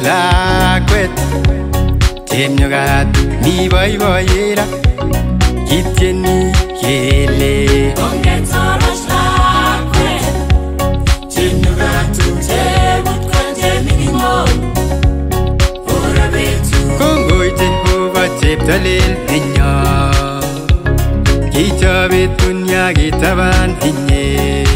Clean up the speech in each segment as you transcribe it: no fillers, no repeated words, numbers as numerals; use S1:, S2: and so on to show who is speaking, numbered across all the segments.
S1: lakwet chepnyokat mi boiboiyet kitieni kele
S2: Ongetoros lakwet chepnyokat tupchebut konje minimo ora betu
S1: kongoi Jehova cheptolel nenyo kichobet dunia kitaban inye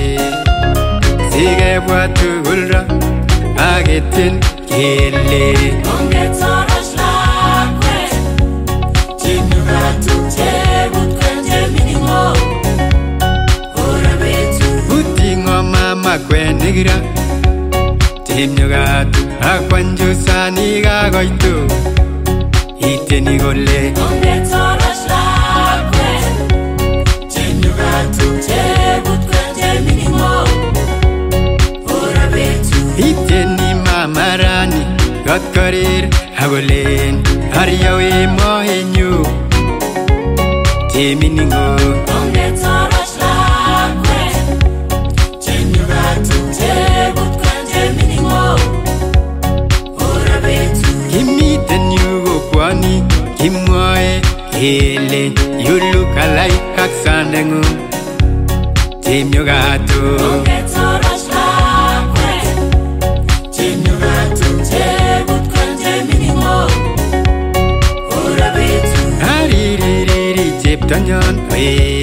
S1: sikebwa tugul ra aketien kele
S2: Ongetoros lakwet chepnyokat tupchebut konje minimo ora betu
S1: utingo mama kwenik ra chepnyokat akwanjusani kakoitu itieni kole
S2: Ongetoros lakwet chepnyokat tupchebut konje minimo ora betu
S1: itieni mama rani kotkorir akolen aryawe moenyu cheminingo
S2: Ongetoros lakwet chepnyokat tupchebut konje minimo ora betu
S1: kimiten yu kokwoni kimwoe kele you look alike ak sandeng'ung chepnyokato
S2: Ongetoros lakwet chepnyokat tupchebut konje minimo ora betu
S1: ariririri cheptonyon we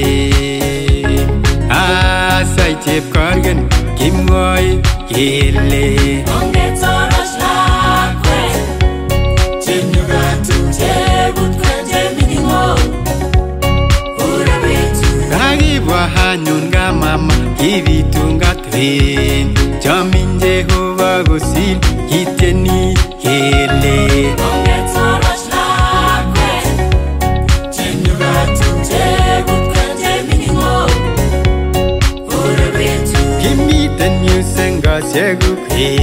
S1: asai chepkorgen kimwoe kele
S2: Ongetoros lakwet chepnyokat tupchebut konje minimo ora betu
S1: kakibwa anyun ka mama kibitungat wen chomin Jehova kosir kitieni kele
S2: Ongetoros lakwet chepnyokat tupchebut konje minimo ora betu
S1: kimiten yu sengosiekuk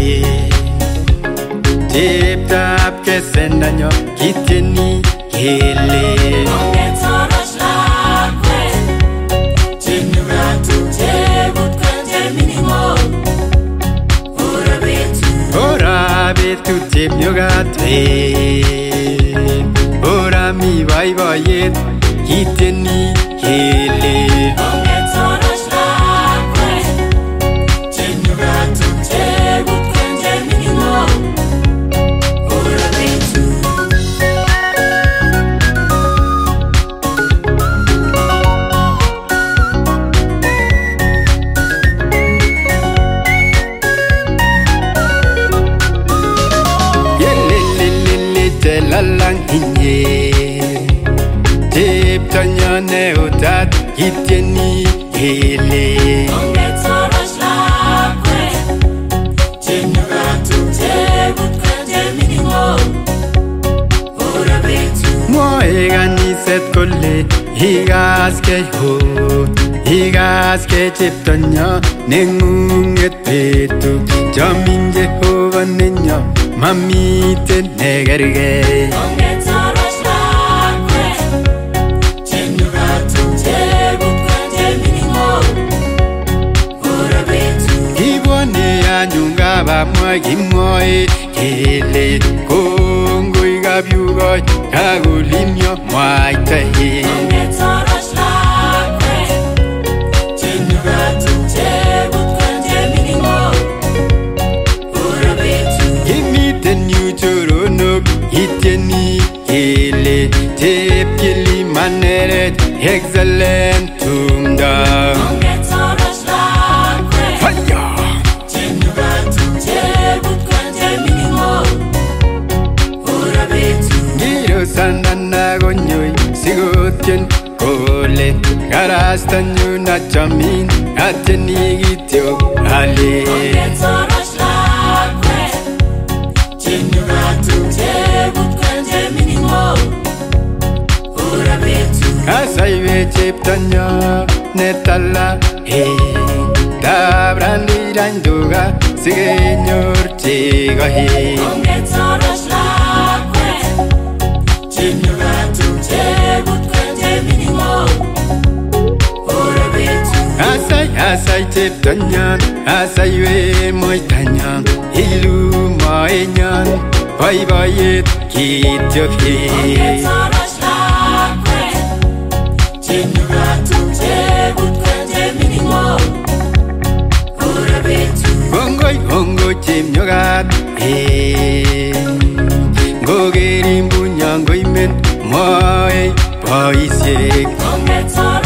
S1: cheptab kesendanyo kitieni kele
S2: Ongetoros lakwet chepnyokat tupchebut konje minimo ora betu
S1: ora betut chepnyokat ora mi boiboiyet kitieni kele
S2: Ongetoros lakwet chepnyokat tupchebut konje minimo ora betu
S1: yelelelele chelalang inye cheptonyon neotat kitieni kele
S2: Ongetoros lakwet chepnyokat tupchebut konje minimo ora betu
S1: mwoe kaniset kole ikaskei ikaskei cheptonyo neng'ung'et betut chomin Jehova nenyo mamiten nekergei
S2: Ongetoros lakwet chepnyokat tupchebut konje minimo ora betu
S1: kibwone anyun kabamwa kimwoe kele kongoi kapyugoi kakolimyo mwaita
S2: Ongetoros lakwet chepnyokat tupchebut konje minimo ora betu
S1: kimiten yu choronok itieni kele chepkeli maneret excellent tumdo
S2: Ongetoros lakwet
S1: Fire!
S2: chepnyokat tupchebut konje minimo ora betu
S1: ngiro sandana konyoi sikotien kole karastanyun achomin atieni kityo ale
S2: Ongetoros lakwet chepnyokat tupchebut konje minimo ora betu
S1: asaiwe cheptonyo netala dabrandirany tuga sikenyor chego
S2: Ongetoros lakwet chepnyokat tupchebut konje minimo ora betu
S1: asai cheptonyon asaiwe moitanyon ilu moenyon boiboiyet kityo
S2: Ongetoroch lakwet Chepnyugat chebutkwet chemining'o ore betut
S1: Kongoi Chepnyugat ngokerin bunyon koimen moe boisiek
S2: Ongetoroch